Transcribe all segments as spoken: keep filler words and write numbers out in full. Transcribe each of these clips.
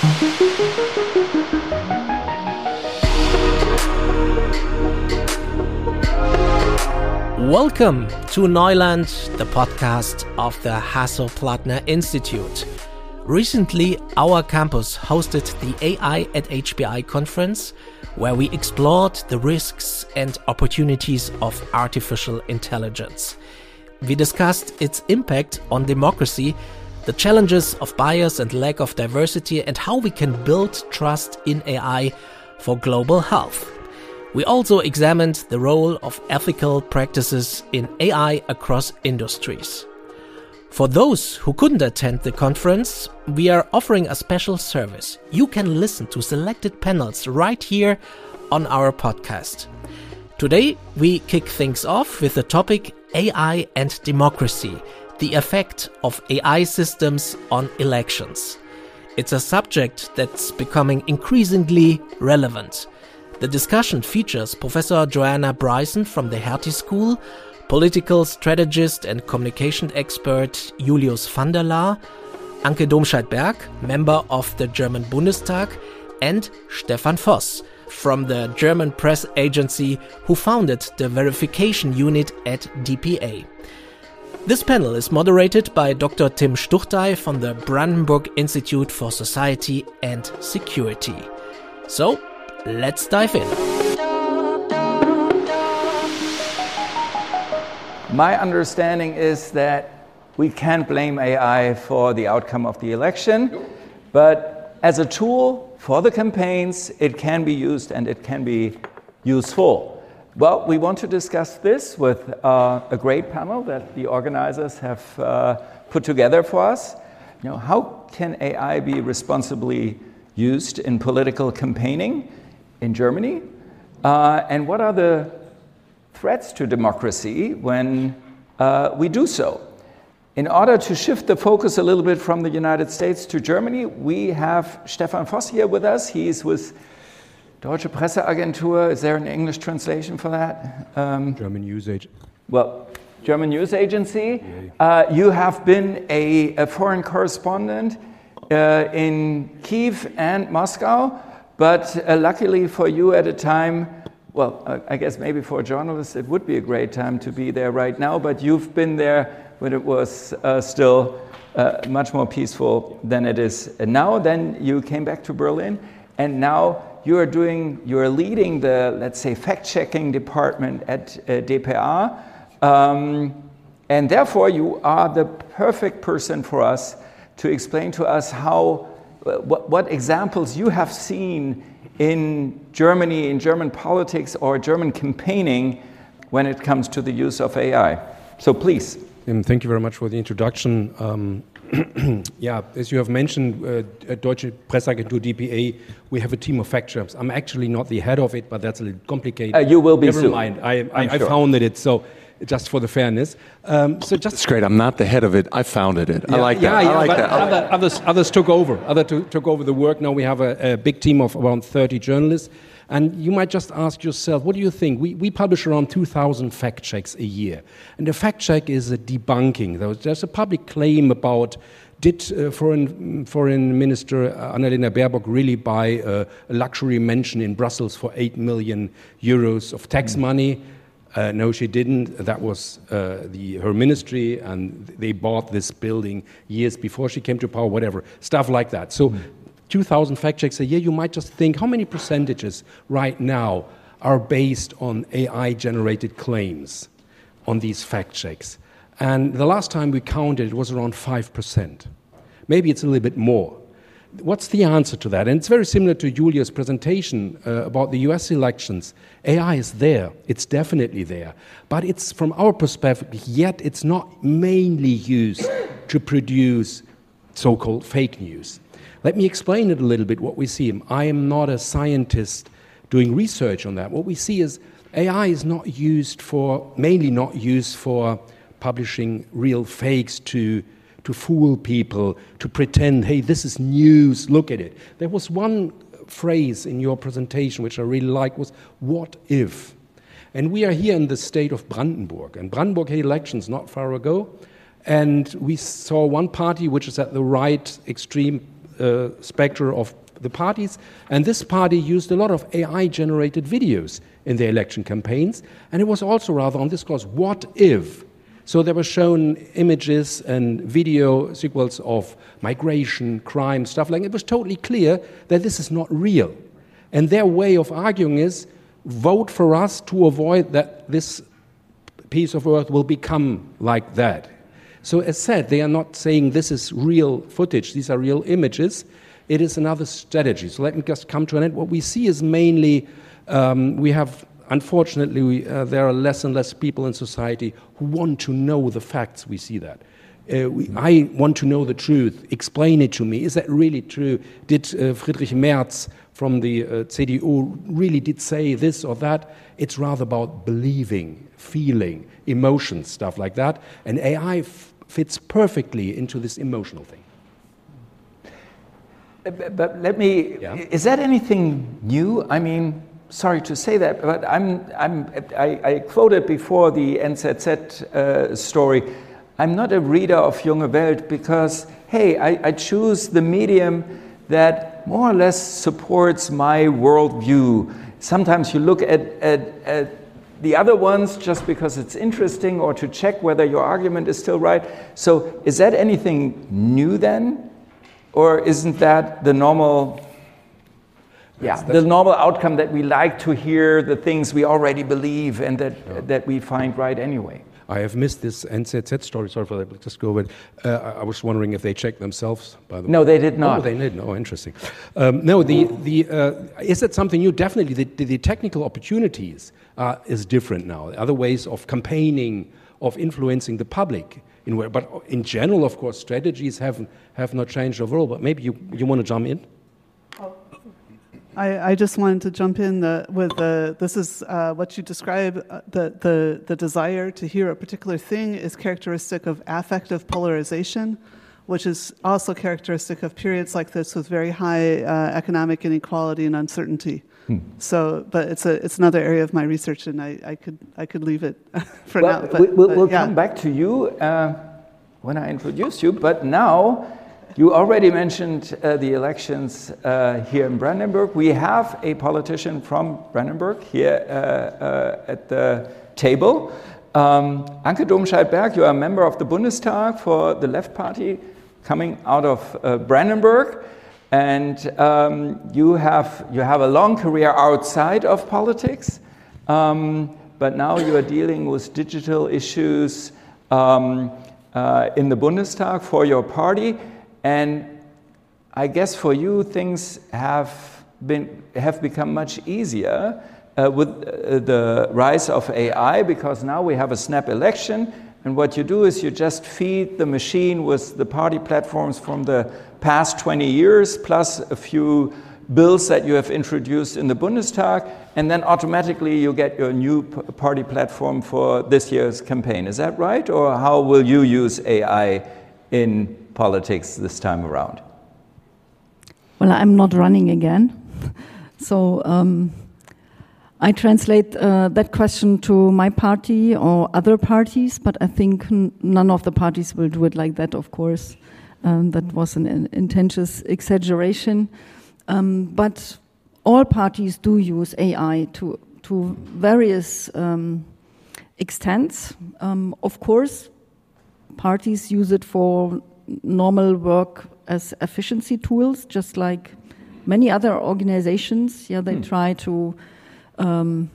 Welcome to Neuland, the podcast of the Hasso-Plattner Institute. Recently, our campus hosted the A I at H B I conference, where we explored the risks and opportunities of artificial intelligence. We discussed its impact on democracy, the challenges of bias and lack of diversity, and how we can build trust in A I for global health. We also examined the role of ethical practices in A I across industries. For those who couldn't attend the conference, we are offering a special service. You can listen to selected panels right here on our podcast. Today, we kick things off with the topic A I and democracy, the effect of A I systems on elections. It's a subject that's becoming increasingly relevant. The discussion features Professor Joanna Bryson from the Hertie School, political strategist and communication expert Julius van der Laar, Anke Domscheit-Berg, member of the German Bundestag, and Stefan Voss from the German press agency who founded the verification unit at D P A. This panel is moderated by Doctor Tim Stuchdey from the Brandenburg Institute for Society and Security. So, let's dive in. My understanding is that we can't blame A I for the outcome of the election, but as a tool for the campaigns, it can be used and it can be useful. Well, we want to discuss this with uh, a great panel that the organizers have uh, put together for us. You know, how can A I be responsibly used in political campaigning in Germany? Uh, and what are the threats to democracy when uh, we do so? In order to shift the focus a little bit from the United States to Germany, we have Stefan Voss here with us. He's with Deutsche Presseagentur. Is there an English translation for that? Um, German News Agency. Well, German News Agency. Uh, you have been a, a foreign correspondent uh, in Kyiv and Moscow. But uh, luckily for you at a time, well, uh, I guess maybe for journalists it would be a great time to be there right now, but you've been there when it was uh, still uh, much more peaceful than it is now. Then you came back to Berlin, and now you are doing, you are leading the, let's say, fact-checking department at uh, D P A, um, and therefore you are the perfect person for us to explain to us how What, what examples you have seen in Germany, in German politics or German campaigning when it comes to the use of A I. So please. Um, thank you very much for the introduction. Um, yeah, as you have mentioned, uh, at Deutsche Presseagentur D P A, we have a team of fact checkers. I'm actually not the head of it, but that's a little complicated. Uh, you will be Never soon. mind. I, I, I sure. founded it, so just for the fairness. Um, so just It's great. I'm not the head of it. I founded it. Yeah, I like yeah, that. Yeah, I like but that. I like other, others, others took over. Others to, took over the work. Now we have a, a big team of around thirty journalists. And you might just ask yourself, what do you think? We, we publish around two thousand fact checks a year. And a fact check is a debunking. There's a public claim about, did uh, foreign, foreign Minister Annalena Baerbock really buy a, a luxury mansion in Brussels for eight million euros of tax mm. money? Uh, no, she didn't. That was uh, the, her ministry, and they bought this building years before she came to power, whatever, stuff like that. So mm. two thousand fact checks a year, you might just think, how many percentages right now are based on A I-generated claims on these fact checks? And the last time we counted, it was around five percent. Maybe it's a little bit more. What's the answer to that? And it's very similar to Julia's presentation uh, about the U S elections. A I is there. It's definitely there. But it's, from our perspective, yet it's not mainly used to produce so-called fake news. Let me explain it a little bit, what we see. I am not a scientist doing research on that. What we see is A I is not used for, mainly not used for publishing real fakes to to fool people, to pretend, hey, this is news, look at it. There was one phrase in your presentation which I really liked, was, what if? And we are here in the state of Brandenburg, and Brandenburg had elections not far ago, and we saw one party which is at the right extreme uh, spectrum of the parties, and this party used a lot of A I-generated videos in their election campaigns, and it was also rather on this course, what if? So there were shown images and video sequels of migration, crime, stuff like that. It was totally clear that this is not real. And their way of arguing is, vote for us to avoid that this piece of earth will become like that. So as said, they are not saying this is real footage, these are real images. It is another strategy. So let me just come to an end. What we see is mainly, um, we have, unfortunately, we, uh, there are less and less people in society who want to know the facts. We see that. Uh, we, I want to know the truth. Explain it to me. Is that really true? Did uh, Friedrich Merz from the uh, C D U really did say this or that? It's rather about believing, feeling, emotions, stuff like that. And A I f- fits perfectly into this emotional thing. But let me, yeah. Is that anything new? I mean, sorry to say that, but I'm, I'm, I, I quoted before the N Z Z uh, story. I'm not a reader of Junge Welt because, hey, I, I choose the medium that more or less supports my worldview. Sometimes you look at, at, at the other ones just because it's interesting or to check whether your argument is still right. So is that anything new then? Or isn't that the normal, yeah, the normal outcome that we like to hear the things we already believe and that yeah. that we find right anyway? I have missed this N Z Z story. Sorry for that. Let's just go over it. Uh, I was wondering if they checked themselves. By the way, no, they did not. Oh, they did. Oh, interesting. Um, no, the the uh, is that something new? Definitely, the, the, the technical opportunities uh, is different now. Other ways of campaigning, of influencing the public. In where, but in general, of course, strategies have have not changed overall. But maybe you, you want to jump in? I, I just wanted to jump in the, with the, this is uh, what you describe, uh, the, the, the desire to hear a particular thing is characteristic of affective polarization, which is also characteristic of periods like this with very high uh, economic inequality and uncertainty. Hmm. So, but it's a it's another area of my research, and I, I could I could leave it for well, now. But, we, we'll but, we'll yeah. come back to you uh, when I introduce you. But now, you already mentioned uh, the elections uh, here in Brandenburg. We have a politician from Brandenburg here uh, uh, at the table. Um, Anke Domscheit-Berg, you are a member of the Bundestag for the Left Party, coming out of uh, Brandenburg. And um, you have you have a long career outside of politics, um, but now you are dealing with digital issues um, uh, in the Bundestag for your party. And I guess for you things have been have become much easier uh, with uh, the rise of A I, because now we have a snap election. And what you do is you just feed the machine with the party platforms from the past twenty years, plus a few bills that you have introduced in the Bundestag, and then automatically you get your new p- party platform for this year's campaign. Is that right? Or how will you use A I in politics this time around? Well, I'm not running again. So um, I translate uh, that question to my party or other parties, but I think n- none of the parties will do it like that, of course. Um, that was an, an intense exaggeration. Um, but all parties do use A I to, to various um, extents. Um, of course, parties use it for normal work as efficiency tools, just like many other organizations. Yeah, they hmm. try to um,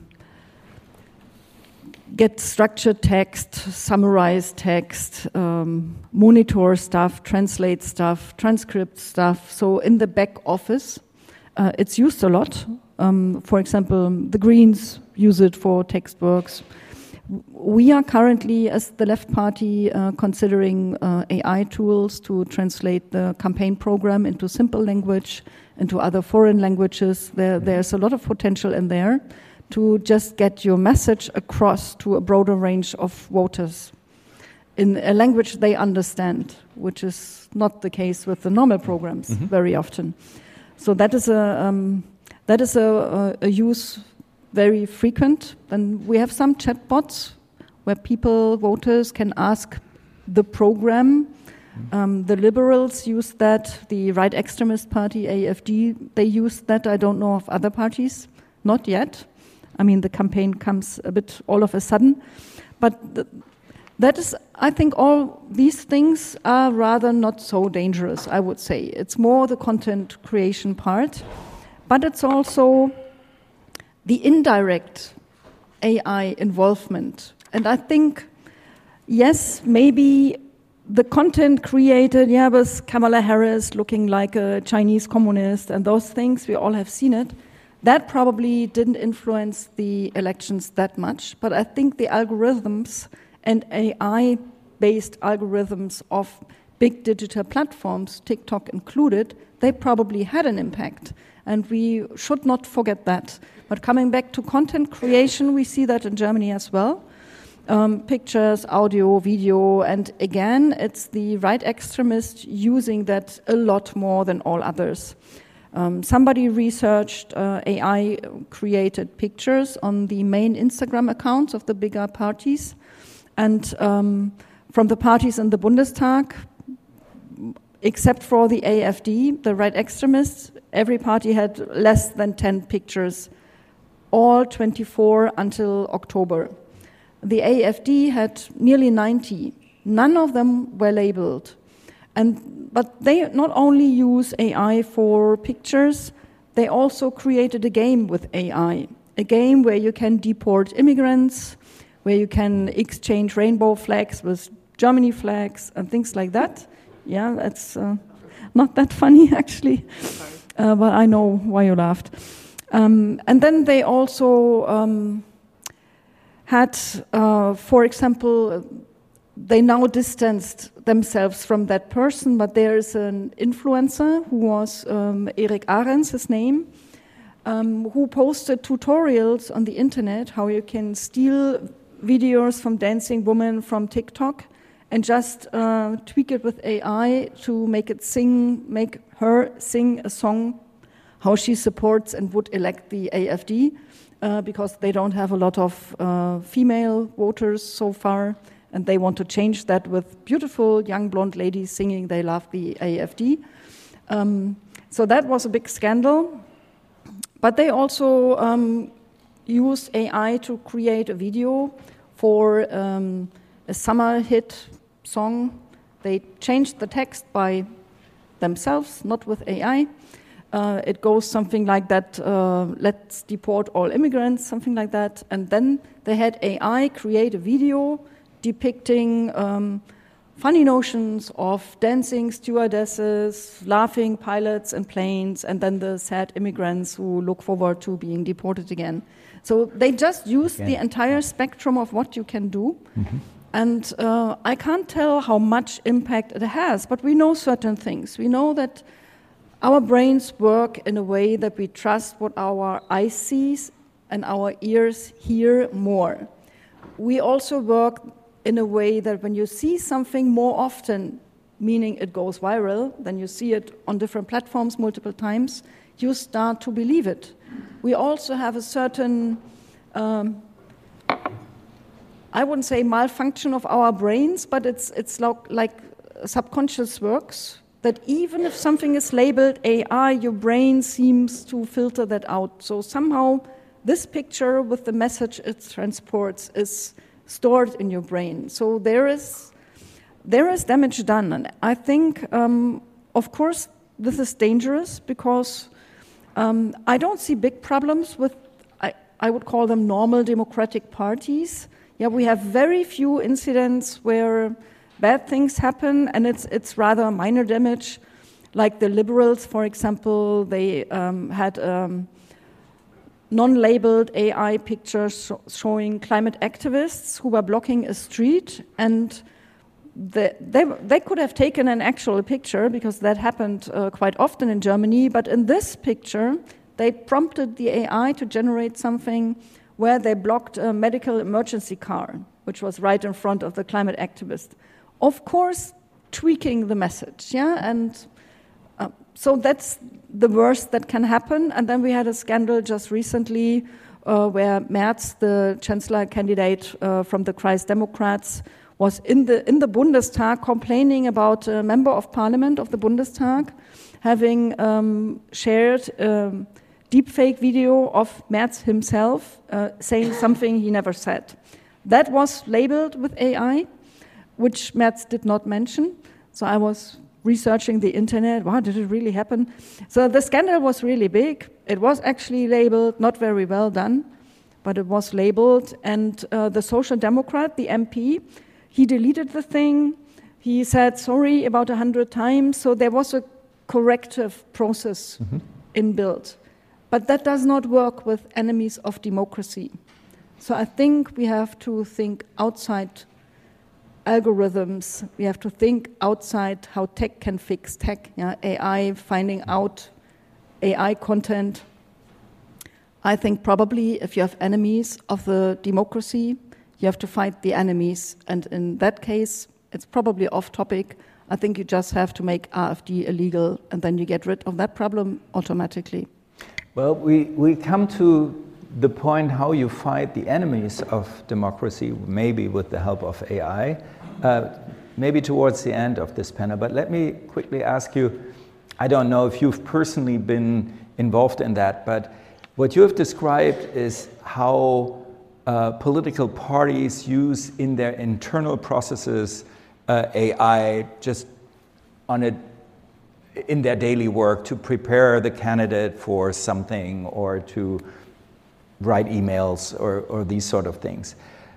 get structured text, summarize text, um, monitor stuff, translate stuff, transcript stuff. So in the back office, uh, it's used a lot. Um, for example, the Greens use it for text works. We are currently, as the Left Party, uh, considering uh, A I tools to translate the campaign program into simple language, into other foreign languages. There, there's a lot of potential in there to just get your message across to a broader range of voters in a language they understand, which is not the case with the normal programs mm-hmm. very often. So that is a um, that is a, a, a use very frequent. And we have some chatbots where people, voters, can ask the program Um, the liberals used that, the right extremist party, A F D, they used that. I don't know of other parties, not yet. I mean, the campaign comes a bit all of a sudden. But the, that is, I think all these things are rather not so dangerous, I would say. It's more the content creation part, but it's also the indirect A I involvement. And I think, yes, maybe the content created, yeah, with Kamala Harris looking like a Chinese communist and those things, we all have seen it. That probably didn't influence the elections that much, but I think the algorithms and A I-based algorithms of big digital platforms, TikTok included, they probably had an impact, and we should not forget that. But coming back to content creation, we see that in Germany as well. Um, pictures, audio, video, and again, it's the right extremists using that a lot more than all others. Um, somebody researched uh, A I-created pictures on the main Instagram accounts of the bigger parties. And um, from the parties in the Bundestag, except for the A F D, the right extremists, every party had less than ten pictures, all twenty-four until October. The A F D had nearly ninety. None of them were labeled. And, but they not only use A I for pictures, they also created a game with A I, a game where you can deport immigrants, where you can exchange rainbow flags with Germany flags and things like that. Yeah, that's uh, not that funny, actually, uh, but I know why you laughed. Um, and then they also um, had, uh, for example, they now distanced themselves from that person, but there is an influencer who was um, Erik Ahrens, his name, um, who posted tutorials on the internet how you can steal videos from dancing women from TikTok and just uh, tweak it with A I to make it sing, make her sing a song how she supports and would elect the A F D uh, because they don't have a lot of uh, female voters so far. And they want to change that with beautiful young blonde ladies singing they love the A F D. Um, so that was a big scandal. But they also um, used A I to create a video for um, a summer hit song. They changed the text by themselves, not with A I. Uh, it goes something like that, uh, let's deport all immigrants, something like that. And then they had A I create a video depicting um, funny notions of dancing stewardesses, laughing pilots and planes, and then the sad immigrants who look forward to being deported again. So they just use yeah. the entire spectrum of what you can do. Mm-hmm. And uh, I can't tell how much impact it has, but we know certain things. We know that our brains work in a way that we trust what our eyes see and our ears hear more. We also work in a way that when you see something more often, meaning it goes viral, then you see it on different platforms multiple times, you start to believe it. We also have a certain, um, I wouldn't say malfunction of our brains, but it's, it's like, like subconscious works, that even if something is labeled A I, your brain seems to filter that out. So somehow this picture with the message it transports is stored in your brain. So there is there is damage done. And I think, um, of course, this is dangerous because um, I don't see big problems with, I, I would call them normal democratic parties. Yeah, we have very few incidents where bad things happen, and it's it's rather minor damage. Like the liberals, for example, they um, had um, non-labeled A I pictures sh- showing climate activists who were blocking a street, and the, they they could have taken an actual picture because that happened uh, quite often in Germany. But in this picture, they prompted the A I to generate something where they blocked a medical emergency car, which was right in front of the climate activist. Of course, tweaking the message, yeah, and uh, so that's the worst that can happen. And then we had a scandal just recently uh, where Merz, the chancellor candidate uh, from the Christ Democrats, was in the in the Bundestag complaining about a member of parliament of the Bundestag having um, shared um, deepfake video of Merz himself uh, saying something he never said. That was labeled with A I, which Merz did not mention. So I was researching the internet. Wow, did it really happen? So the scandal was really big. It was actually labeled, not very well done, but it was labeled. And uh, the Social Democrat, the M P, he deleted the thing. He said sorry about a hundred times. So there was a corrective process mm-hmm. inbuilt. But that does not work with enemies of democracy. So I think we have to think outside algorithms. We have to think outside how tech can fix tech. Yeah? A I, finding out A I content. I think probably if you have enemies of the democracy, you have to fight the enemies. And in that case, it's probably off topic. I think you just have to make A F D illegal, and then you get rid of that problem automatically. Well, we, we come to the point how you fight the enemies of democracy, maybe with the help of A I, uh, maybe towards the end of this panel. But let me quickly ask you, I don't know if you've personally been involved in that, but what you have described is how uh, political parties use in their internal processes uh, A I just on a in their daily work to prepare the candidate for something or to write emails or, or these sort of things.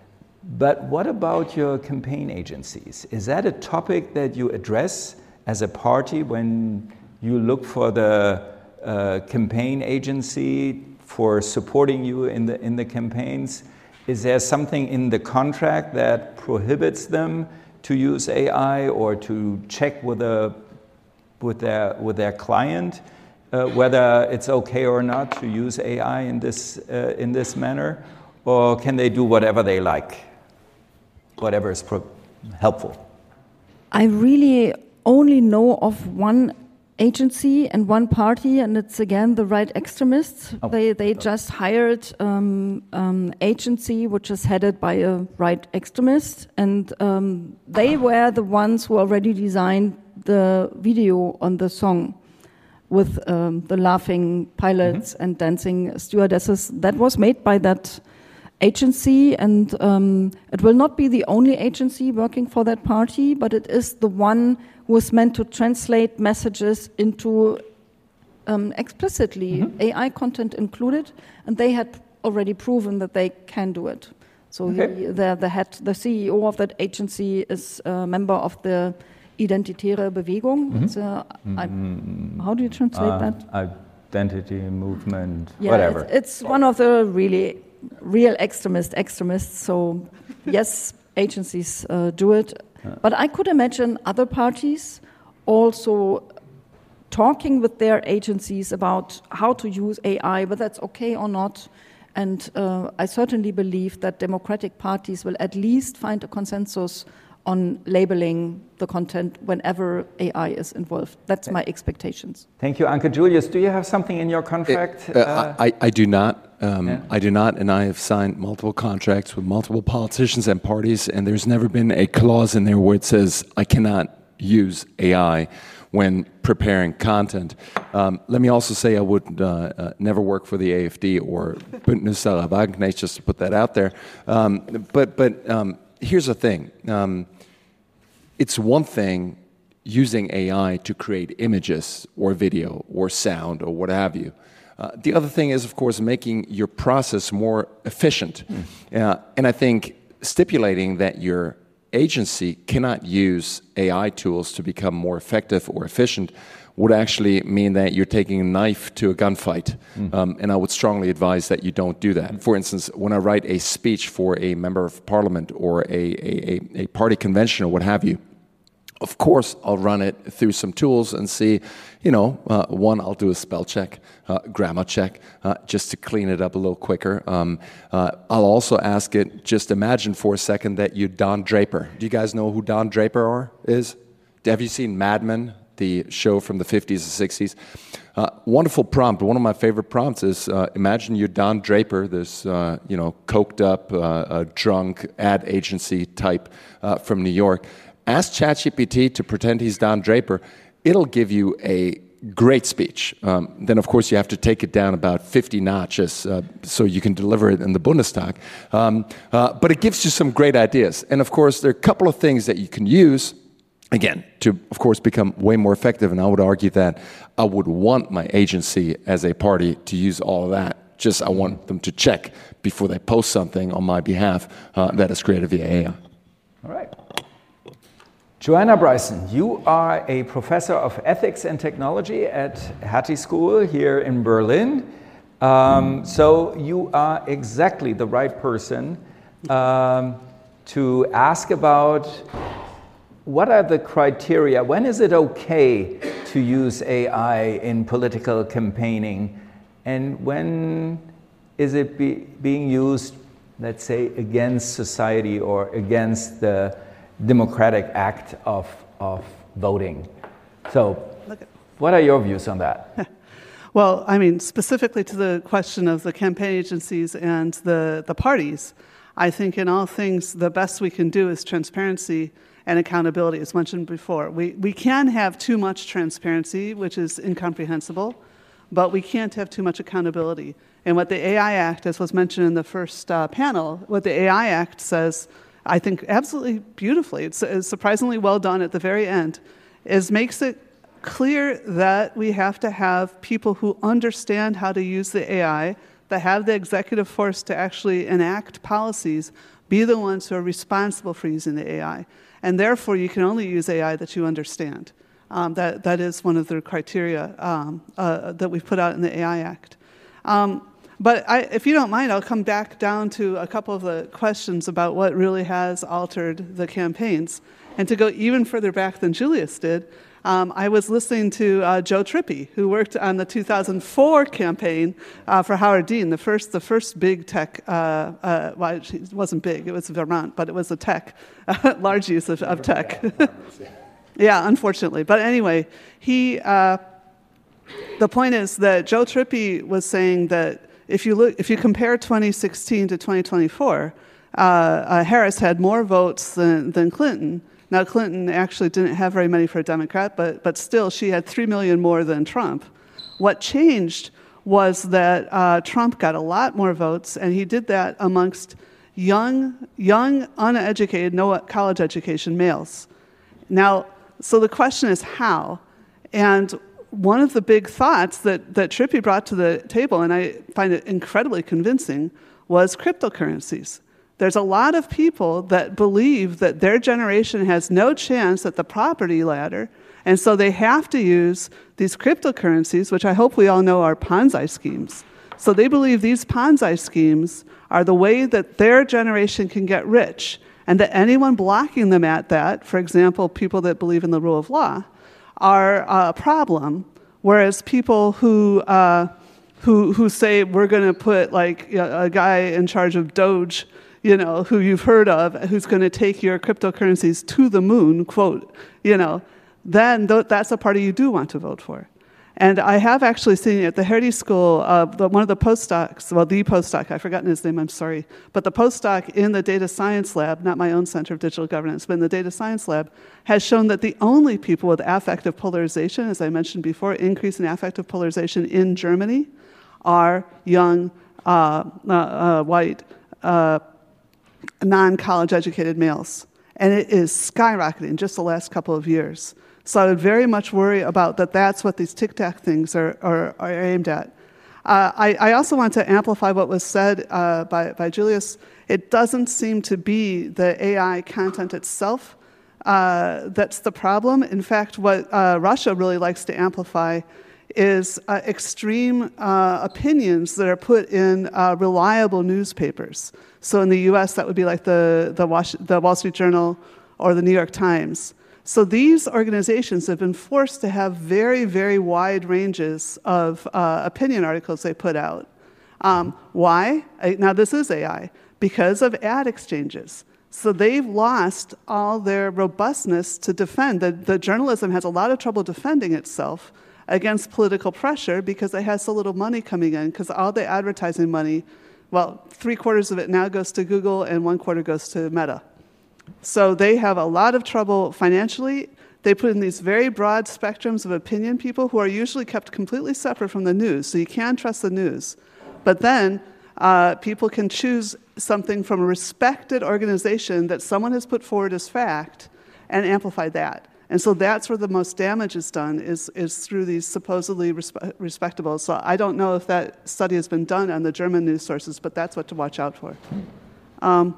But what about your campaign agencies? Is that a topic that you address as a party when you look for the uh, campaign agency for supporting you in the, in the campaigns? Is there something in the contract that prohibits them to use A I or to check with a with their with their client uh, whether it's okay or not to use A I in this uh, in this manner, or can they do whatever they like, whatever is pro- helpful? I really only know of one agency and one party, and it's again the right extremists. Oh, they they just hired um, um, agency which is headed by a right extremist, and um, they were the ones who already designed the video on the song with um, the laughing pilots mm-hmm. and dancing stewardesses. That was made by that agency, and um, it will not be the only agency working for that party, but it is the one who is meant to translate messages into um, explicitly mm-hmm. A I content included, and they had already proven that they can do it. So okay. the, the, the head, the C E O of that agency is a member of the Identitäre Bewegung. Mm-hmm. It's a, I, how do you translate uh, that? Identity movement, yeah, whatever. It's, it's one of the really real extremist extremists. So yes, agencies uh, do it. Yeah. But I could imagine other parties also talking with their agencies about how to use A I, whether that's okay or not. And uh, I certainly believe that democratic parties will at least find a consensus on labeling the content whenever A I is involved. That's my expectations. Thank you, Anke. Julius, do you have something in your contract? It, uh, uh, I, I do not. Um, yeah. I do not, and I have signed multiple contracts with multiple politicians and parties, and there's never been a clause in there where it says I cannot use A I when preparing content. Um, let me also say I would uh, uh, never work for the A F D or Bündnis Sarah Wagenknecht, just to put that out there. Um, but but um, here's the thing. Um, it's one thing using A I to create images or video or sound or what have you. Uh, the other thing is, of course, making your process more efficient. Mm. Uh, and I think stipulating that your agency cannot use A I tools to become more effective or efficient would actually mean that you're taking a knife to a gunfight. Mm. Um, and I would strongly advise that you don't do that. For instance, when I write a speech for a member of parliament or a, a, a party convention or what have you, of course, I'll run it through some tools and see, you know, uh, one, I'll do a spell check, uh, grammar check, uh, just to clean it up a little quicker. Um, uh, I'll also ask it, just imagine for a second that you're Don Draper. Do you guys know who Don Draper are, is? Have you seen Mad Men, the show from the fifties and sixties? Uh, wonderful prompt. One of my favorite prompts is, uh, imagine you're Don Draper, this uh, you know, coked up, uh, uh, drunk ad agency type uh, from New York. Ask ChatGPT to pretend he's Don Draper. It'll give you a great speech. Um, then, of course, you have to take it down about fifty notches uh, so you can deliver it in the Bundestag. Um, uh, but it gives you some great ideas. And, of course, there are a couple of things that you can use, again, to, of course, become way more effective. And I would argue that I would want my agency as a party to use all of that. Just I want them to check before they post something on my behalf uh, that is created via A I. All right. Joanna Bryson, you are a professor of ethics and technology at Hattie School here in Berlin. Um, so you are exactly the right person um, to ask about what are the criteria? When is it okay to use A I in political campaigning? And when is it be, being used, let's say, against society or against the democratic act of, of voting? So what are your views on that? Well, I mean, specifically to the question of the campaign agencies and the, the parties, I think in all things, the best we can do is transparency and accountability, as mentioned before. We, we can have too much transparency, which is incomprehensible, but we can't have too much accountability. And what the A I Act, as was mentioned in the first uh, panel, what the A I Act says, I think absolutely beautifully, it's, it's surprisingly well done at the very end, is makes it clear that we have to have people who understand how to use the A I, that have the executive force to actually enact policies, be the ones who are responsible for using the A I. And therefore, you can only use A I that you understand. Um, that, that is one of the criteria um, uh, that we've put out in the A I Act. Um, but I, if you don't mind, I'll come back down to a couple of the questions about what really has altered the campaigns. And to go even further back than Julius did, um, I was listening to uh, Joe Trippi, who worked on the two thousand four campaign uh, for Howard Dean, the first, the first big tech, uh, uh, well, it wasn't big, it was Vermont, but it was a tech, uh, large use of, of tech. Yeah, unfortunately. But anyway, he, uh, the point is that Joe Trippi was saying that if you look, if you compare twenty sixteen to twenty twenty-four, uh, uh, Harris had more votes than, than Clinton. Now, Clinton actually didn't have very many for a Democrat, but, but still, she had three million more than Trump. What changed was that uh, Trump got a lot more votes, and he did that amongst young, young, uneducated, no college education males. Now, so the question is how? And one of the big thoughts that, that Trippi brought to the table, and I find it incredibly convincing, was cryptocurrencies. There's a lot of people that believe that their generation has no chance at the property ladder, and so they have to use these cryptocurrencies, which I hope we all know are Ponzi schemes. So they believe these Ponzi schemes are the way that their generation can get rich, and that anyone blocking them at that, for example, people that believe in the rule of law, are a problem, whereas people who uh, who who say we're going to put like a guy in charge of Doge, you know, who you've heard of, who's going to take your cryptocurrencies to the moon, quote, you know, then th- that's a party you do want to vote for. And I have actually seen at the Hardy School, uh, the, one of the postdocs, well, the postdoc, I've forgotten his name, I'm sorry, but the postdoc in the data science lab, not my own Center of Digital Governance, but in the data science lab, has shown that the only people with affective polarization, as I mentioned before, increase in affective polarization in Germany, are young, uh, uh, uh, white, uh, non-college educated males. And it is skyrocketing just the last couple of years. So I would very much worry about that that's what these tic-tac things are, are, are aimed at. Uh, I, I also want to amplify what was said uh, by, by Julius. It doesn't seem to be the A I content itself uh, that's the problem. In fact, what uh, Russia really likes to amplify is uh, extreme uh, opinions that are put in uh, reliable newspapers. So in the U S, that would be like the, the, Was- the Wall Street Journal or the New York Times. So these organizations have been forced to have very, very wide ranges of uh, opinion articles they put out. Um, why? I, now, this is A I. Because of ad exchanges. So they've lost all their robustness to defend. The, the journalism has a lot of trouble defending itself against political pressure because they have so little money coming in, because all the advertising money, well, three quarters of it now goes to Google and one quarter goes to Meta. So they have a lot of trouble financially. They put in these very broad spectrums of opinion people who are usually kept completely separate from the news, so you can trust the news. But then uh, people can choose something from a respected organization that someone has put forward as fact and amplify that. And so that's where the most damage is done, is, is through these supposedly respe- respectable. So I don't know if that study has been done on the German news sources, but that's what to watch out for. Um,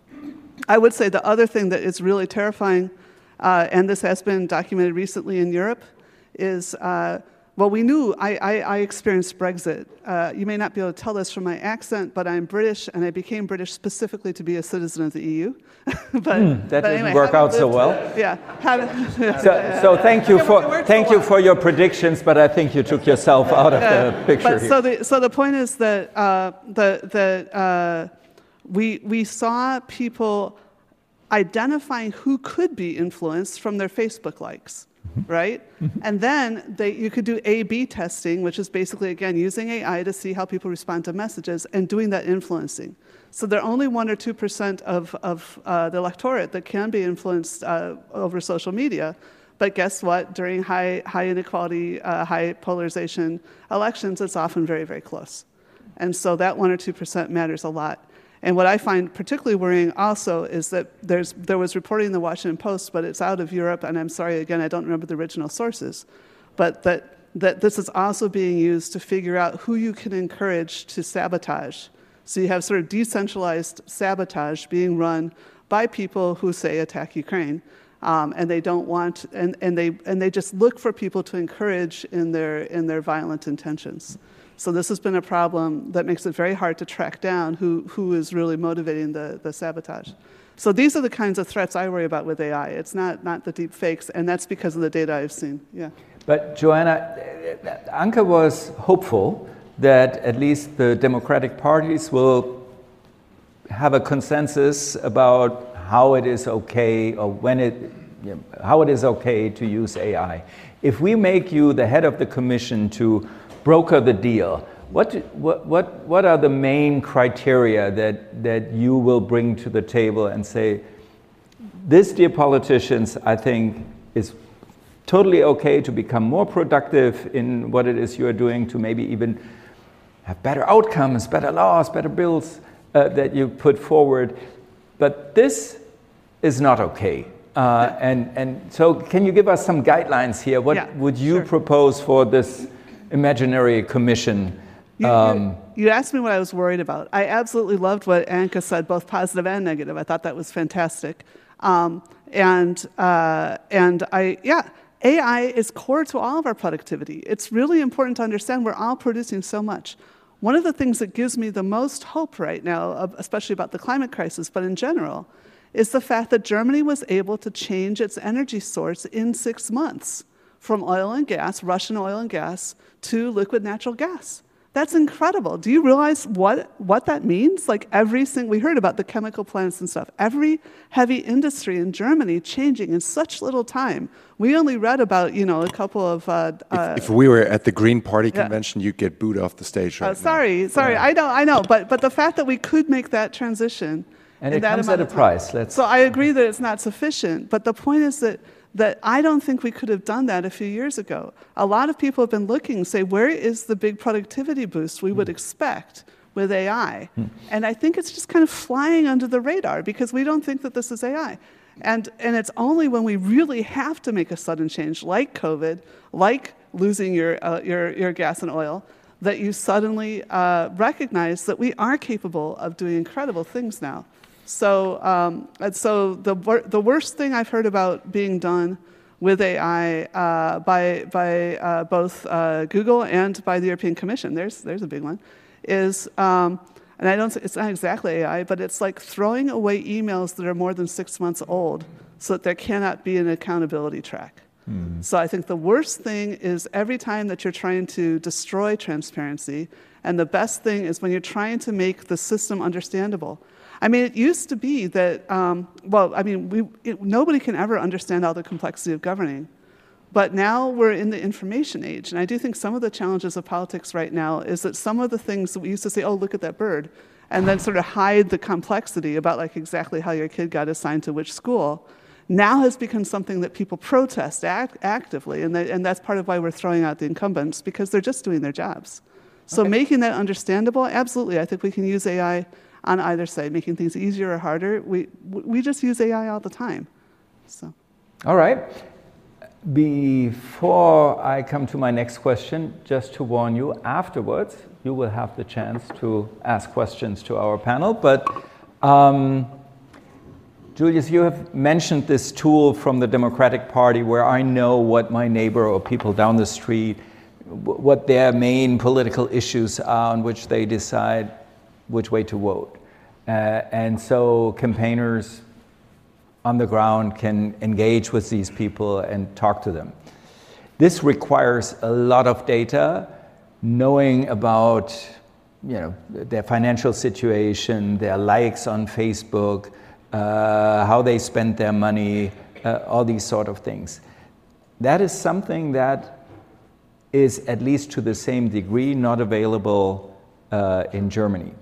I would say the other thing that is really terrifying, uh, and this has been documented recently in Europe, is, uh, well, we knew, I, I, I experienced Brexit. Uh, you may not be able to tell this from my accent, but I'm British, and I became British specifically to be a citizen of the E U. but, mm, that but didn't anyway, work out so lived, well. Yeah. so, so thank you for thank you for your predictions, but I think you took yourself out of yeah. the picture but here. So the so the point is that uh, the the uh, we we saw people identifying who could be influenced from their Facebook likes. Mm-hmm. Right? Mm-hmm. And then they, you could do A B testing, which is basically, again, using A I to see how people respond to messages and doing that influencing. So there are only one or two percent of, of uh, the electorate that can be influenced uh, over social media. But guess what? During high, high inequality, uh, high polarization elections, it's often very, very close. And so that one or two percent matters a lot. And what I find particularly worrying also is that there's, there was reporting in the Washington Post, but it's out of Europe, and I'm sorry, again, I don't remember the original sources, but that, that this is also being used to figure out who you can encourage to sabotage. So you have sort of decentralized sabotage being run by people who, say, attack Ukraine, um, and they don't want, and, and, they, and they just look for people to encourage in their, in their violent intentions. So this has been a problem that makes it very hard to track down who, who is really motivating the, the sabotage. So these are the kinds of threats I worry about with A I. It's not, not the deep fakes, and that's because of the data I've seen. Yeah. But Joanna, Anke was hopeful that at least the Democratic parties will have a consensus about how it is okay, or when it, you know, how it is okay to use A I. If we make you the head of the commission to broker the deal, what, what, what, what are the main criteria that, that you will bring to the table and say, this, dear politicians, I think is totally okay to become more productive in what it is you're doing, to maybe even have better outcomes, better laws, better bills uh, that you put forward. But this is not okay. Uh, and, and so can you give us some guidelines here? What yeah, would you sure. propose for this imaginary commission? You, um, you, you asked me what I was worried about. I absolutely loved what Anke said, both positive and negative. I thought that was fantastic. Um, and, uh, and I, yeah, A I is core to all of our productivity. It's really important to understand we're all producing so much. One of the things that gives me the most hope right now, especially about the climate crisis, but in general, is the fact that Germany was able to change its energy source in six months from oil and gas, Russian oil and gas, to liquid natural gas. That's incredible. Do you realize what, what that means? Like every single, we heard about the chemical plants and stuff. Every heavy industry in Germany changing in such little time. We only read about, you know, a couple of... Uh, uh, if, if we were at the Green Party yeah. convention, you'd get booed off the stage right uh, sorry, now. sorry, yeah. I know, I know. But, but the fact that we could make that transition... And it comes at a price. Let's... So I agree that it's not sufficient. But the point is that that I don't think we could have done that a few years ago. A lot of people have been looking, say, where is the big productivity boost we would expect with A I? Mm. And I think it's just kind of flying under the radar because we don't think that this is A I. And, and it's only when we really have to make a sudden change, like COVID, like losing your, uh, your, your gas and oil, that you suddenly uh, recognize that we are capable of doing incredible things now. So, um, and so the wor- the worst thing I've heard about being done with A I uh, by by uh, both uh, Google and by the European Commission, there's there's a big one, is um, and I don't it's not exactly A I, but it's like throwing away emails that are more than six months old, so that there cannot be an accountability track. Mm. So I think the worst thing is every time that you're trying to destroy transparency, and the best thing is when you're trying to make the system understandable. I mean, it used to be that, um, well, I mean, we, it, nobody can ever understand all the complexity of governing. But now we're in the information age, and I do think some of the challenges of politics right now is that some of the things that we used to say, oh, look at that bird, and then sort of hide the complexity about like exactly how your kid got assigned to which school, now has become something that people protest act actively, and, that, and that's part of why we're throwing out the incumbents, because they're just doing their jobs. So okay. making that understandable, absolutely, I think we can use A I on either side, making things easier or harder. We, we just use A I all the time. So. All right. Before I come to my next question, just to warn you, afterwards, you will have the chance to ask questions to our panel. But um, Julius, you have mentioned this tool from the Democratic Party where I know what my neighbor or people down the street, what their main political issues are on which they decide which way to vote. Uh, and so campaigners on the ground can engage with these people and talk to them. This requires a lot of data, knowing about you know, their financial situation, their likes on Facebook, uh, how they spend their money, uh, all these sort of things. That is something that is, at least to the same degree, not available uh, in Germany.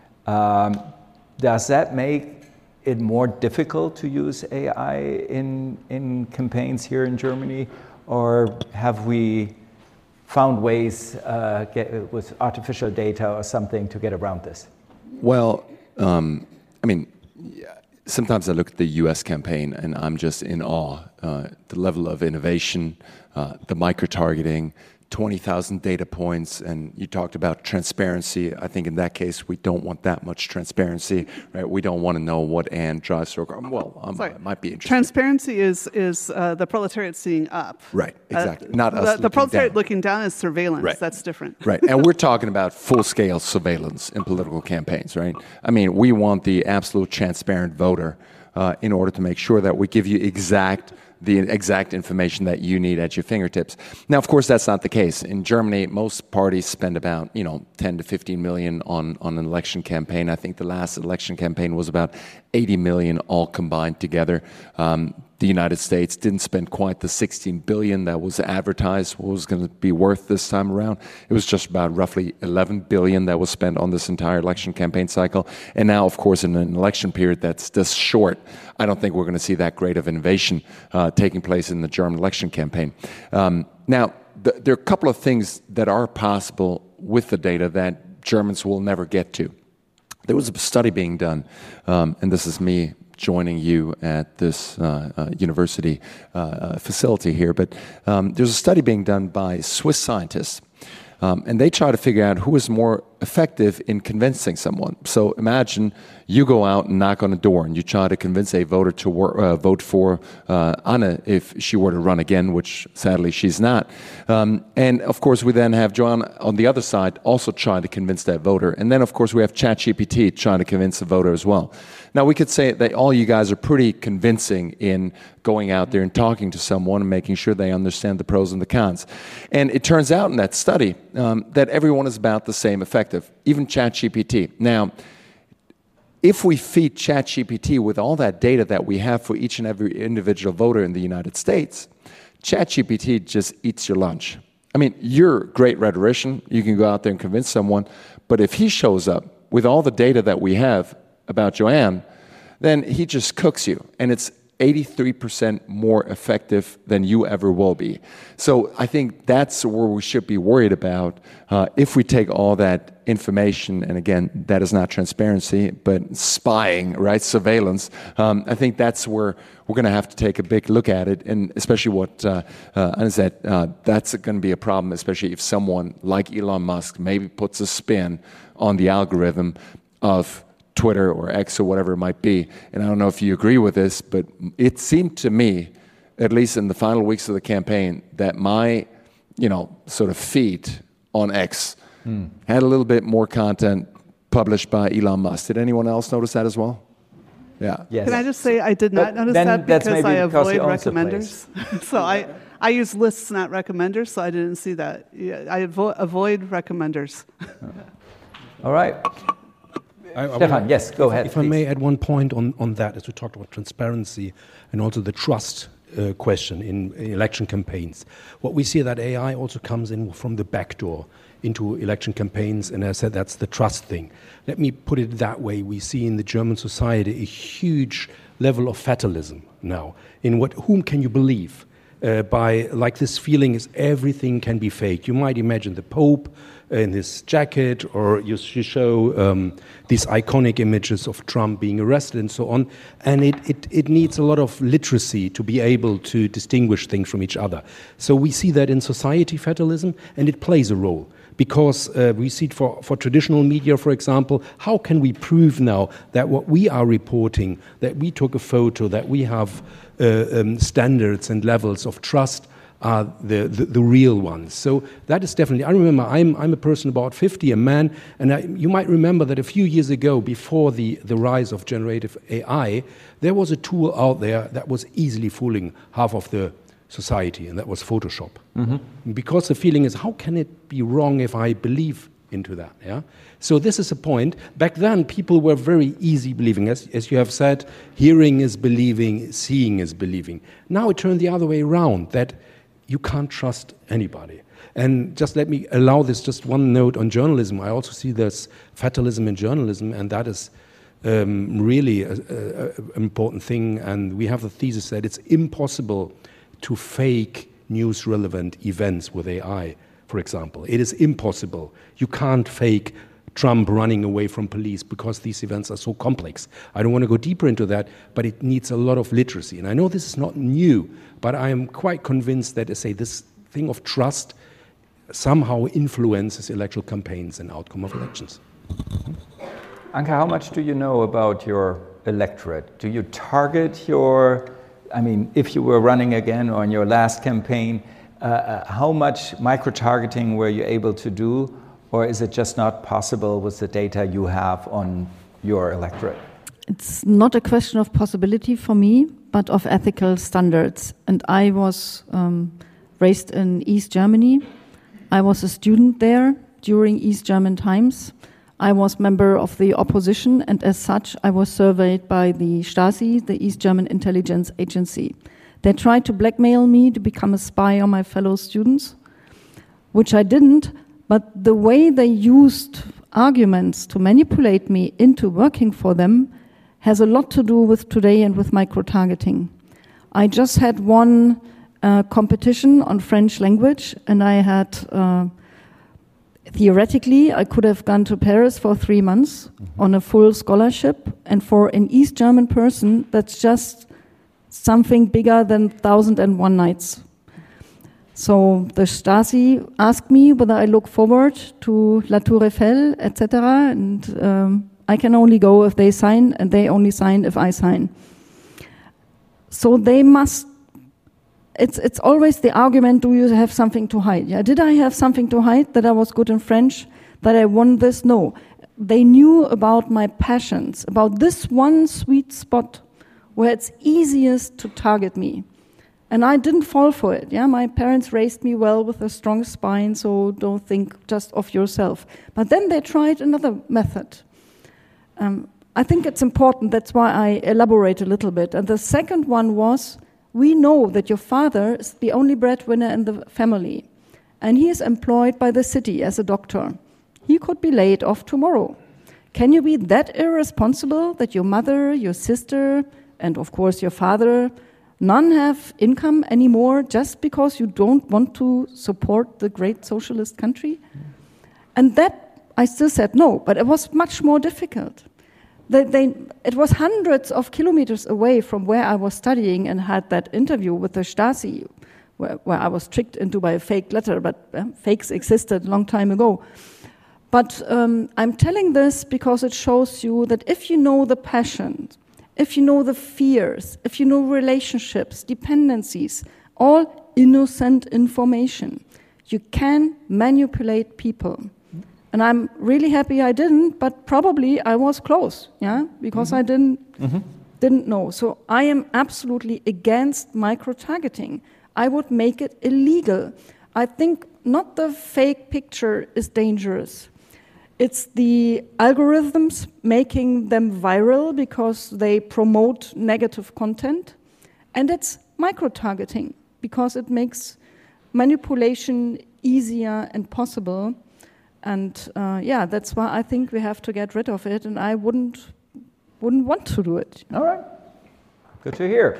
Um, does that make it more difficult to use A I in, in campaigns here in Germany, or have we found ways uh, get, with artificial data or something to get around this? Well, um, I mean, sometimes I look at the U S campaign and I'm just in awe. Uh, the level of innovation, uh, the micro-targeting, twenty thousand data points, and you talked about transparency. I think in that case, we don't want that much transparency, right? We don't want to know what Anne drives to her car. Well, um, it might be interesting. Transparency is is uh, the proletariat seeing up. Right, exactly. Uh, Not the, us the looking proletariat down. looking down is surveillance. Right. That's different. Right, and we're talking about full-scale surveillance in political campaigns, right? I mean, we want the absolute transparent voter uh, in order to make sure that we give you exact the exact information that you need at your fingertips. Now, of course, that's not the case. In Germany, most parties spend about, you know, ten to fifteen million on, on an election campaign. I think the last election campaign was about eighty million all combined together. Um, the United States didn't spend quite the sixteen billion that was advertised what was going to be worth this time around. It was just about roughly eleven billion that was spent on this entire election campaign cycle. And now, of course, in an election period that's this short, I don't think we're going to see that great of innovation uh, taking place in the German election campaign. Um, now, th there are a couple of things that are possible with the data that Germans will never get to. There was a study being done, um, and this is me joining you at this uh, uh, university uh, uh, facility here, but um, there's a study being done by Swiss scientists, um, and they try to figure out who is more effective in convincing someone. So imagine you go out and knock on a door and you try to convince a voter to wor uh, vote for uh, Anna if she were to run again, which sadly she's not. Um, and of course we then have Joanne on the other side also trying to convince that voter. And then of course we have ChatGPT trying to convince the voter as well. Now we could say that all you guys are pretty convincing in going out there and talking to someone and making sure they understand the pros and the cons. And it turns out in that study um, that everyone is about the same effective, even ChatGPT. Now, if we feed ChatGPT with all that data that we have for each and every individual voter in the United States, ChatGPT just eats your lunch. I mean, you're a great rhetorician. You can go out there and convince someone. But if he shows up with all the data that we have about Joanne, then he just cooks you. And it's eighty-three percent more effective than you ever will be. So I think that's where we should be worried about uh, if we take all that information, and again, that is not transparency, but spying, right, surveillance. Um, I think that's where we're going to have to take a big look at it, and especially what uh, uh, Anna said, uh, that's going to be a problem, especially if someone like Elon Musk maybe puts a spin on the algorithm of Twitter or X or whatever it might be. And I don't know if you agree with this, but it seemed to me, at least in the final weeks of the campaign, that my, you know, sort of feed on X mm. had a little bit more content published by Elon Musk. Did anyone else notice that as well? Yeah. Yes. Can I just say I did not but notice that because I avoid because recommenders. so I, I use lists, not recommenders, so I didn't see that. Yeah, I avo avoid recommenders. All right. I, I Stefan, yes, go ahead. If please. I may add one point on, on that, as we talked about transparency and also the trust uh, question in, in election campaigns. What we see that A I also comes in from the back door into election campaigns, and as I said, that's the trust thing. Let me put it that way. We see in the German society a huge level of fatalism now. In what, whom can you believe? Uh, by like this feeling is everything can be fake. You might imagine the Pope in his jacket, or you show um, these iconic images of Trump being arrested and so on. And it, it, it needs a lot of literacy to be able to distinguish things from each other. So we see that in society, fatalism, and it plays a role. Because uh, we see it for, for traditional media, for example, how can we prove now that what we are reporting, that we took a photo, that we have uh, um, standards and levels of trust are the, the, the real ones. So that is definitely, I remember I'm, I'm a person about fifty, a man, and I, you might remember that a few years ago, before the, the rise of generative A I, there was a tool out there that was easily fooling half of the society, and that was Photoshop. Mm-hmm. Because the feeling is, how can it be wrong if I believe into that? Yeah. So this is a point. Back then, people were very easy believing. As, as you have said, hearing is believing, seeing is believing. Now it turned the other way around, that you can't trust anybody. And just let me allow this just one note on journalism. I also see there's fatalism in journalism, and that is um, really an important thing. And we have a thesis that it's impossible to fake news-relevant events with A I, for example. It is impossible. You can't fake Trump running away from police because these events are so complex. I don't want to go deeper into that, but it needs a lot of literacy. And I know this is not new, but I am quite convinced that, I say, this thing of trust somehow influences electoral campaigns and outcome of elections. Anke, how much do you know about your electorate? Do you target your... I mean, if you were running again or in your last campaign, uh, uh, how much micro-targeting were you able to do? Or is it just not possible with the data you have on your electorate? It's not a question of possibility for me, but of ethical standards. And I was um, raised in East Germany. I was a student there during East German times. I was member of the opposition, and as such, I was surveyed by the Stasi, the East German intelligence agency. They tried to blackmail me to become a spy on my fellow students, which I didn't, but the way they used arguments to manipulate me into working for them has a lot to do with today and with micro-targeting. I just had one uh, competition on French language, and I had... Uh, Theoretically, I could have gone to Paris for three months mm-hmm. on a full scholarship, and for an East German person, that's just something bigger than thousand and one nights. So the Stasi asked me whether I look forward to La Tour Eiffel, et cetera, and um, I can only go if they sign, and they only sign if I sign. So they must. It's it's always the argument, do you have something to hide? Yeah, did I have something to hide, that I was good in French, that I won this? No. They knew about my passions, about this one sweet spot where it's easiest to target me. And I didn't fall for it. Yeah, my parents raised me well with a strong spine, so don't think just of yourself. But then they tried another method. Um, I think it's important, that's why I elaborate a little bit. And the second one was, we know that your father is the only breadwinner in the family, and he is employed by the city as a doctor. He could be laid off tomorrow. Can you be that irresponsible that your mother, your sister, and of course your father, none have income anymore just because you don't want to support the great socialist country? And that, I still said no, but it was much more difficult. They, they, it was hundreds of kilometers away from where I was studying and had that interview with the Stasi, where, where I was tricked into by a fake letter, but uh, fakes existed a long time ago. But um, I'm telling this because it shows you that if you know the passion, if you know the fears, if you know relationships, dependencies, all innocent information, you can manipulate people. And I'm really happy I didn't, but probably I was close, yeah, because mm-hmm. I didn't mm-hmm. didn't know. So I am absolutely against micro-targeting. I would make it illegal. I think not the fake picture is dangerous. It's the algorithms making them viral because they promote negative content. And it's micro-targeting, because it makes manipulation easier and possible. And uh, yeah, that's why I think we have to get rid of it, and I wouldn't wouldn't want to do it. All right. Good to hear.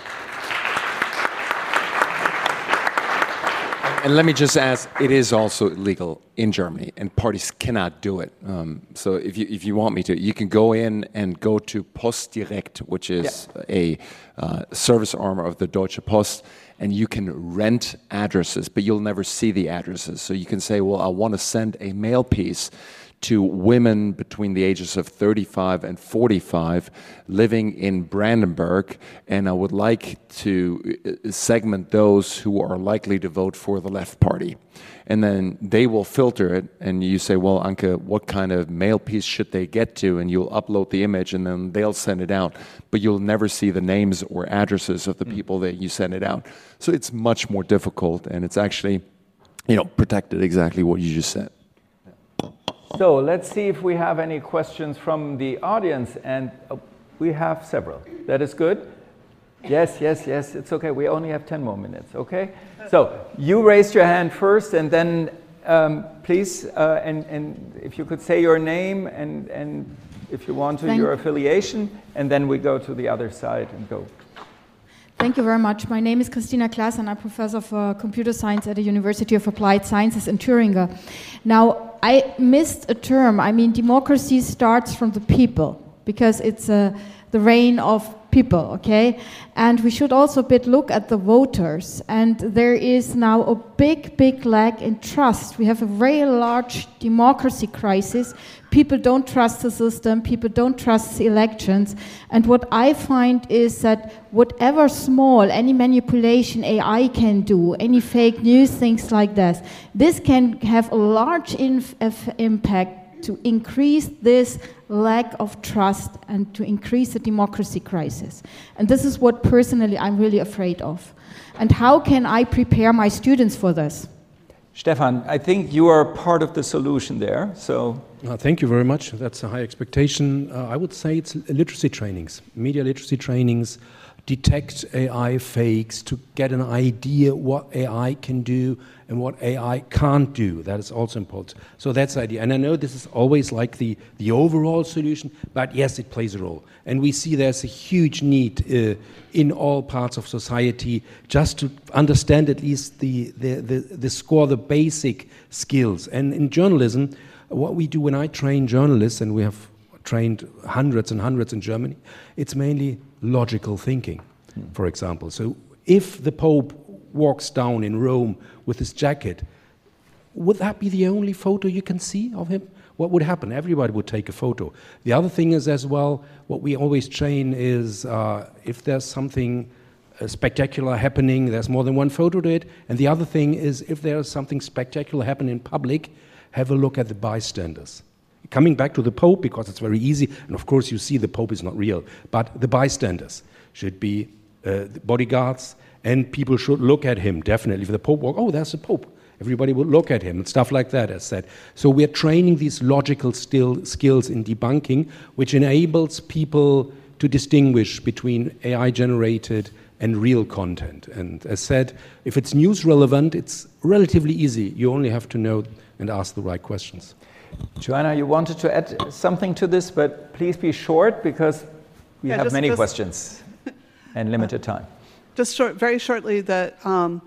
And let me just ask, it is also illegal in Germany, and parties cannot do it. Um, so if you if you want me to, you can go in and go to Postdirect, which is yeah. a uh, service arm of the Deutsche Post, and you can rent addresses, but you'll never see the addresses. So you can say, well, I want to send a mail piece to women between the ages of thirty-five and forty-five living in Brandenburg, and I would like to segment those who are likely to vote for the left party. And then they will filter it, and you say, well, Anke, what kind of mail piece should they get to? And you'll upload the image, and then they'll send it out. But you'll never see the names or addresses of the people that you send it out. So it's much more difficult, and it's actually, you know, protected exactly what you just said. So let's see if we have any questions from the audience, and uh, we have several. That is good. Yes, yes, yes, it's okay. We only have ten more minutes, okay? So you raised your hand first, and then um, please, uh, and, and if you could say your name and, and if you want to, Thank your affiliation, and then we go to the other side and go. Thank you very much. My name is Christina Klaas, and I'm professor for computer science at the University of Applied Sciences in Thuringia. Now, I missed a term. I mean, democracy starts from the people, because it's uh, the reign of people, okay? And we should also a bit look at the voters. And there is now a big, big lack in trust. We have a very large democracy crisis. People don't trust the system. People don't trust the elections. And what I find is that whatever small, any manipulation A I can do, any fake news, things like this, this can have a large inf- impact to increase this lack of trust and to increase the democracy crisis. And this is what personally I'm really afraid of. And how can I prepare my students for this? Stefan, I think you are part of the solution there, so... Uh, thank you very much. That's a high expectation. Uh, I would say it's literacy trainings, media literacy trainings, detect A I fakes, to get an idea what A I can do and what A I can't do. That is also important. So that's the idea. And I know this is always like the, the overall solution, but yes, it plays a role. And we see there's a huge need uh, in all parts of society just to understand at least the, the, the, the score, the basic skills. And in journalism, what we do when I train journalists, and we have trained hundreds and hundreds in Germany, it's mainly logical thinking, mm. for example. So if the Pope walks down in Rome with his jacket, would that be the only photo you can see of him? What would happen? Everybody would take a photo. The other thing is as well, what we always train is uh, if there's something uh, spectacular happening, there's more than one photo to it. And the other thing is if there's something spectacular happening in public, have a look at the bystanders. Coming back to the Pope, because it's very easy, and of course you see the Pope is not real, but the bystanders should be uh, bodyguards, and people should look at him, definitely. If the Pope walks, oh, there's the Pope. Everybody would look at him, and stuff like that, as said. So we're training these logical still skills in debunking, which enables people to distinguish between A I-generated and real content. And as said, if it's news relevant, it's relatively easy. You only have to know and ask the right questions. Joanna, you wanted to add something to this, but please be short because we yeah, have just, many just, questions and limited time. Just short, very shortly, that um,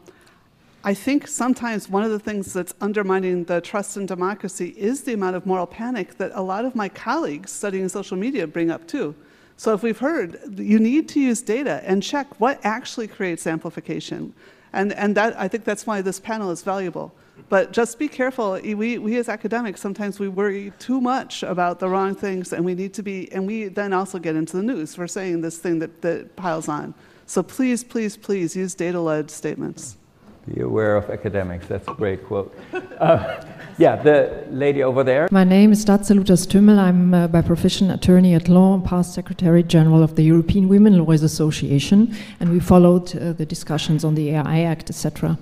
I think sometimes one of the things that's undermining the trust in democracy is the amount of moral panic that a lot of my colleagues studying social media bring up too. So if we've heard, you need to use data and check what actually creates amplification. And, and that, I think that's why this panel is valuable. But just be careful. We, we as academics, sometimes we worry too much about the wrong things, and we need to be, and we then also get into the news for saying this thing that, that piles on. So please, please, please use data-led statements. Be aware of academics. That's a great quote. Uh, yeah, the lady over there. My name is Datze Luthers-Tümmel. I'm uh, by profession attorney at law and past Secretary General of the European Women Lawyers Association, and we followed uh, the discussions on the A I Act, et cetera.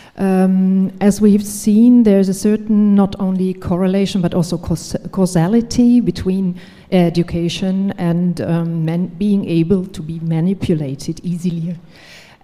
Um, as we've seen, there's a certain not only correlation but also caus- causality between education and um, man- being able to be manipulated easily.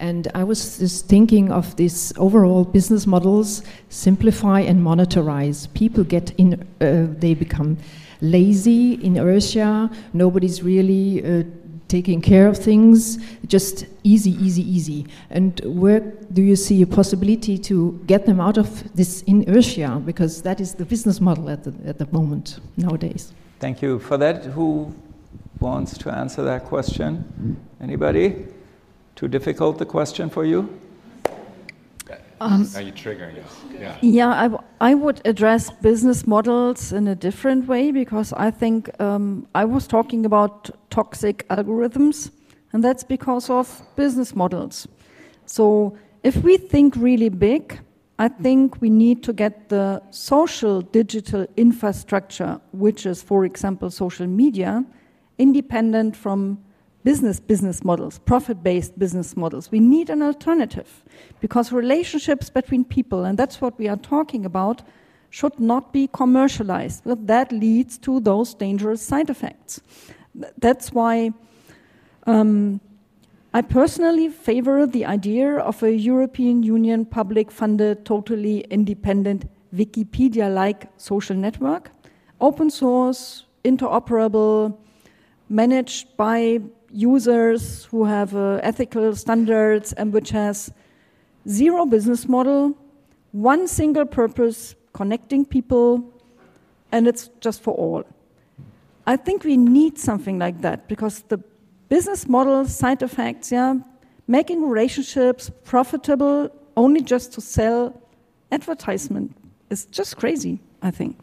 And I was just thinking of this overall business models, simplify and monetize. People get in, uh, they become lazy, inertia, nobody's really uh, taking care of things, just easy, easy, easy. And where do you see a possibility to get them out of this inertia? Because that is the business model at the, at the moment, nowadays. Thank you for that. Who wants to answer that question? Anybody? Too difficult the question for you? Um, now you're triggering us. Yeah, yeah I, w- I would address business models in a different way, because I think um, I was talking about toxic algorithms, and that's because of business models. So if we think really big, I think we need to get the social digital infrastructure, which is, for example, social media, independent from business business models, profit-based business models. We need an alternative, because relationships between people, and that's what we are talking about, should not be commercialized. But that leads to those dangerous side effects. That's why um, I personally favor the idea of a European Union public-funded, totally independent Wikipedia-like social network, open source, interoperable, managed by users who have uh, ethical standards, and which has zero business model, one single purpose, connecting people, and it's just for all. I think we need something like that, because the business model side effects, yeah, making relationships profitable only just to sell advertisement is just crazy, I think.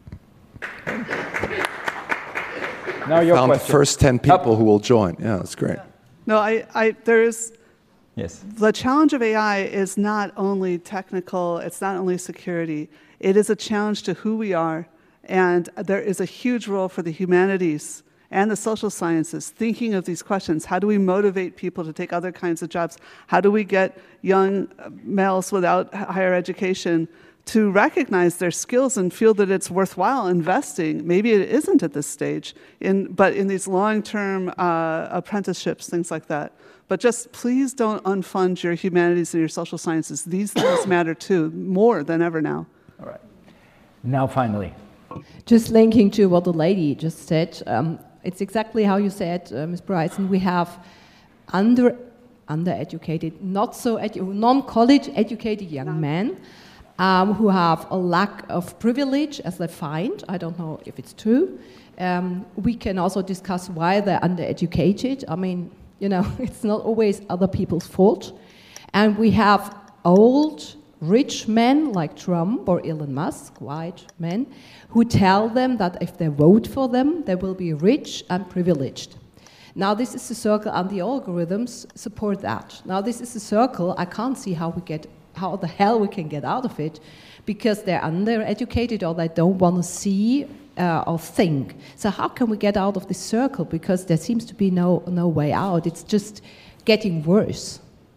Now your Found question. the first ten people who will join. Yeah, that's great. No, I, I, there is, Yes. the challenge of A I is not only technical, it's not only security, it is a challenge to who we are, and there is a huge role for the humanities and the social sciences thinking of these questions. How do we motivate people to take other kinds of jobs? How do we get young males without higher education to recognize their skills and feel that it's worthwhile investing? Maybe it isn't at this stage, in, but in these long-term uh, apprenticeships, things like that. But just please don't unfund your humanities and your social sciences. These things matter too, more than ever now. All right. Now finally. Just linking to what the lady just said, um, it's exactly how you said, uh, Miz Bryson. We have under undereducated, not so edu- non-college educated young men Um, who have a lack of privilege, as they find. I don't know if it's true. Um, we can also discuss why they're undereducated. I mean, you know, it's not always other people's fault. And we have old, rich men like Trump or Elon Musk, white men, who tell them that if they vote for them, they will be rich and privileged. Now, this is a circle, and the algorithms support that. Now, this is a circle. I can't see how we get how the hell we can get out of it, because they're undereducated or they don't want to see uh, or think. So how can we get out of this circle? Because there seems to be no no way out. It's just getting worse.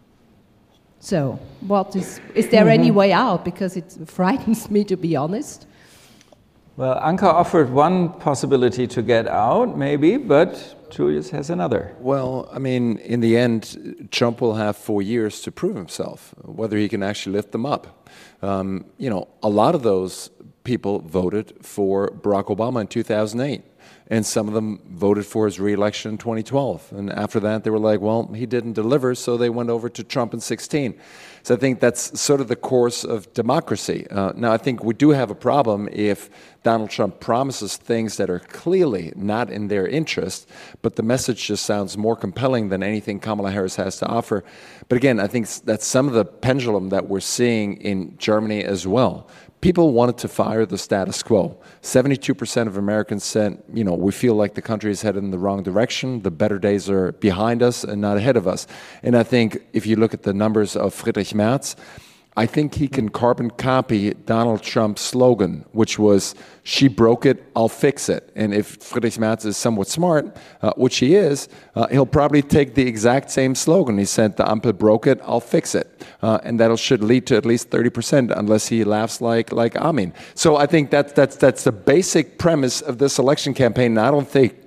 So what is is there mm-hmm. any way out? Because it frightens me, to be honest. Well, Anka offered one possibility to get out, maybe, but Julius has another. Well, I mean, in the end, Trump will have four years to prove himself, whether he can actually lift them up. Um, you know, a lot of those people voted for Barack Obama in two thousand eight, and some of them voted for his re-election in twenty twelve. And after that, they were like, well, he didn't deliver, so they went over to Trump in sixteen. So I think that's sort of the course of democracy. Uh, now, I think we do have a problem if Donald Trump promises things that are clearly not in their interest, but the message just sounds more compelling than anything Kamala Harris has to offer. But again, I think that's some of the pendulum that we're seeing in Germany as well. People wanted to fire the status quo. seventy-two percent of Americans said, you know, we feel like the country is headed in the wrong direction. The better days are behind us and not ahead of us. And I think if you look at the numbers of Friedrich Merz, I think he can carbon copy Donald Trump's slogan, which was, she broke it, I'll fix it. And if Friedrich Merz is somewhat smart, uh, which he is, uh, he'll probably take the exact same slogan. He said, the Ampel broke it, I'll fix it. Uh, and that should lead to at least thirty percent, unless he laughs like like Armin. So I think that, that's, that's the basic premise of this election campaign. And I don't think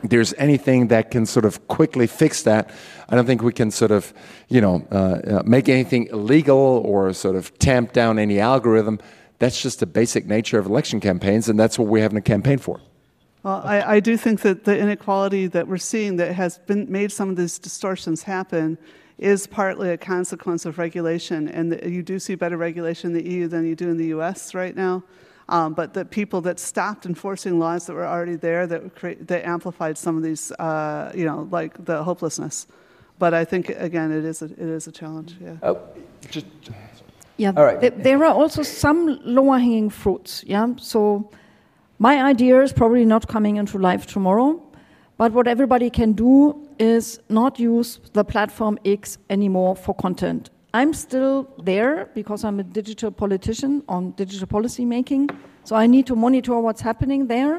there's anything that can sort of quickly fix that. I don't think we can sort of, you know, uh, uh, make anything illegal or sort of tamp down any algorithm. That's just the basic nature of election campaigns, and that's what we're having a campaign for. Well, I, I do think that the inequality that we're seeing that has been made some of these distortions happen is partly a consequence of regulation, and the, you do see better regulation in the E U than you do in the U S right now. Um, but the people that stopped enforcing laws that were already there that create, that amplified some of these, uh, you know, like the hopelessness. But I think again, it is a, it is a challenge. Yeah. Oh, just, yeah. All right. There, there are also some lower-hanging fruits. Yeah. So my idea is probably not coming into life tomorrow, but what everybody can do is not use the platform X anymore for content. I'm still there because I'm a digital politician on digital policy making, so I need to monitor what's happening there.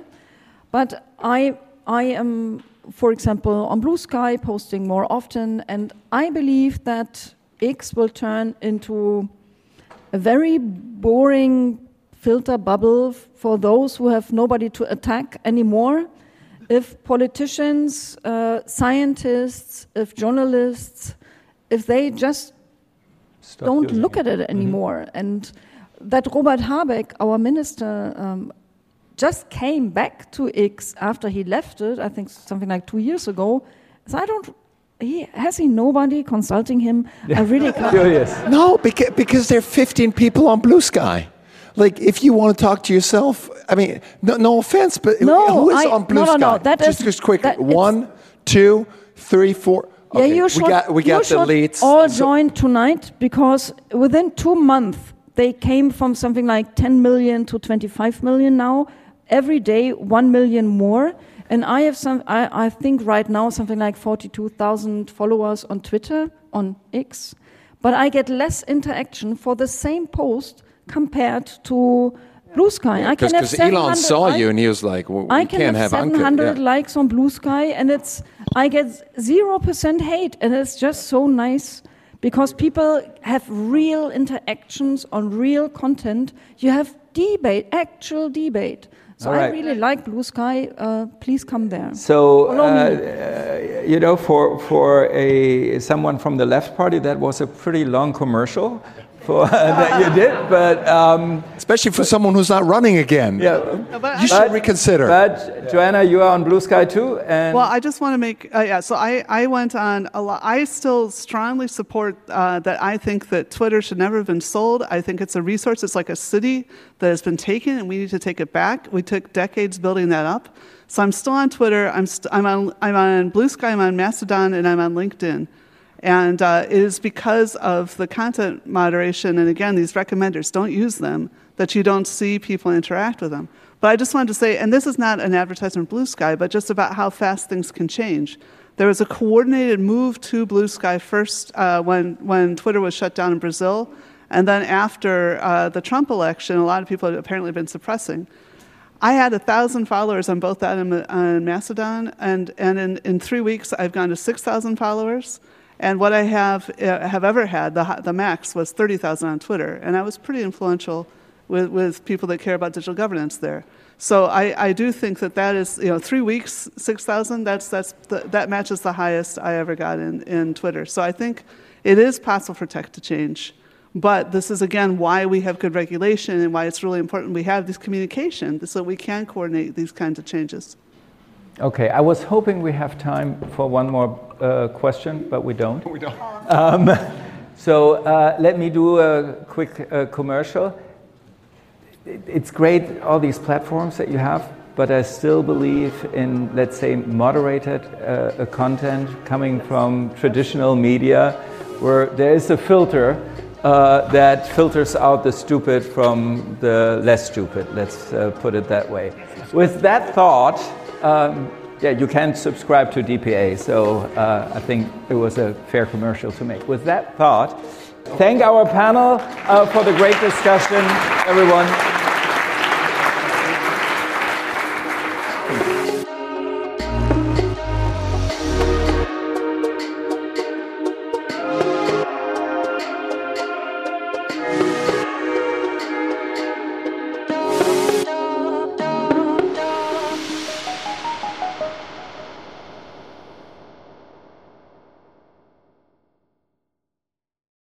But I, I am, for example, on Blue Sky posting more often, and I believe that X will turn into a very boring filter bubble for those who have nobody to attack anymore. If politicians, uh, scientists, if journalists, if they just Stop don't look it. at it anymore. Mm-hmm. And that Robert Habeck, our minister, um, just came back to X after he left it, I think something like two years ago. So I don't, he, has he nobody consulting him? I really can't. Curious. No, because, because there are fifteen people on Blue Sky. Like, if you want to talk to yourself, I mean, no, no offense, but no, who is I, on Blue no, Sky? No, no, that just, is, just quickly. that One, two, three, four. Yeah, okay, you should, we got, we got you the should leads. all so, join tonight, because within two months, they came from something like ten million to twenty-five million now. Every day, one million more. And I have some, I, I think right now, something like forty-two thousand followers on Twitter, on X. But I get less interaction for the same post compared to Blue Sky. Yeah, I can have because Elon saw likes. you and he was like, well, we I can can't have, have seven hundred yeah. likes on Blue Sky, and it's I get zero percent hate, and it's just so nice because people have real interactions on real content. You have debate, actual debate. So right. I really like Blue Sky. Uh, please come there. So uh, uh, you know, for for a someone from the left party, that was a pretty long commercial. For, uh, that you did, but um, especially for someone who's not running again. Yeah, but you should reconsider. But Joanna, you are on Blue Sky too, and well, I just want to make uh, yeah. So I, I went on a lot. I still strongly support uh, that. I think that Twitter should never have been sold. I think it's a resource. It's like a city that has been taken, and we need to take it back. We took decades building that up. So I'm still on Twitter. I'm st- I'm on I'm on Blue Sky. I'm on Mastodon, and I'm on LinkedIn. And uh, it is because of the content moderation, and again, these recommenders, don't use them, that you don't see people interact with them. But I just wanted to say, and this is not an advertisement of Blue Sky, but just about how fast things can change. There was a coordinated move to Blue Sky first uh, when, when Twitter was shut down in Brazil, and then after uh, the Trump election, a lot of people had apparently been suppressing. I had a thousand followers on both that and on Mastodon, and, and in, in three weeks, I've gone to six thousand followers. And what I have uh, have ever had, the the max, was thirty thousand on Twitter. And I was pretty influential with, with people that care about digital governance there. So I, I do think that that is, you know, three weeks, six thousand, that's, that's the, that matches the highest I ever got in, in Twitter. So I think it is possible for tech to change. But this is, again, why we have good regulation and why it's really important we have this communication so we can coordinate these kinds of changes. Okay, I was hoping we have time for one more uh, question, but we don't. We don't. Um, so uh, let me do a quick uh, commercial. It, it's great, all these platforms that you have, but I still believe in, let's say, moderated uh, content coming from traditional media, where there is a filter uh, that filters out the stupid from the less stupid, let's uh, put it that way. With that thought, Um, yeah, you can't subscribe to D P A, so uh, I think it was a fair commercial to make. With that thought, thank our panel uh, for the great discussion, everyone.